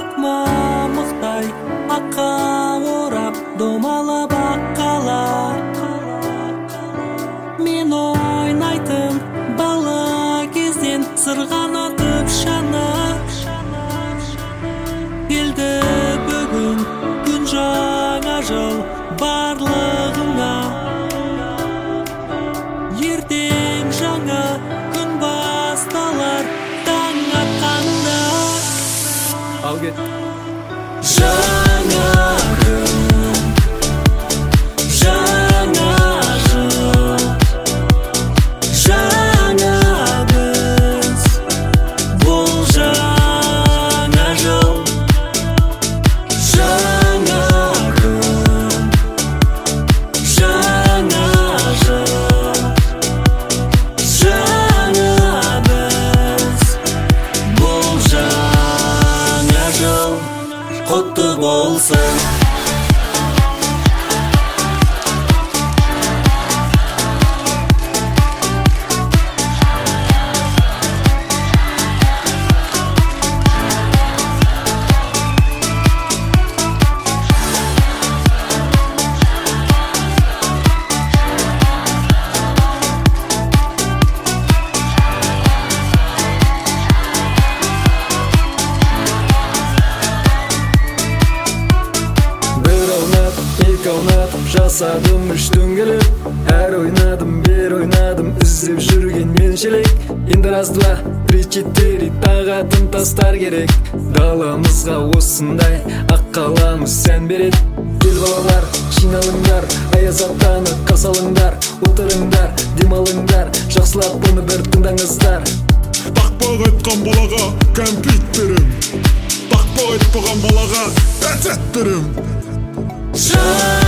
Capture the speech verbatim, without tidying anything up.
ак мамыктай акка орап домалап аккала мен ойнайтын бала кезден сырганатып шана келди бүгүн күн жаңа жыл барлыгыңа ертең жаңа күн басталар таң атканда ал кет жаңа күн жаңа жыл жаңа біз бұл жаңа жыл жаңа күн жаңа жыл жаңа біз бұл жаңа жыл құтты болсын. Жасадым үш дөңгелек, әр ойнадым, бер ойнадым, іздеп жүрген меншелек. Енді раз, два, три, четыре, тағатын тастар керек. Даламызға осындай ақ қаламыз сән берет. Кел балалар, жиналыңдар, аяз атаны қасалыңдар, отырыңдар, демалыңдар, жақсылап бұны бір тыңдаңыздар. Тақпақ айтқан балаға кәмпит берем, тақпақ айтпаған балаға әтет берем.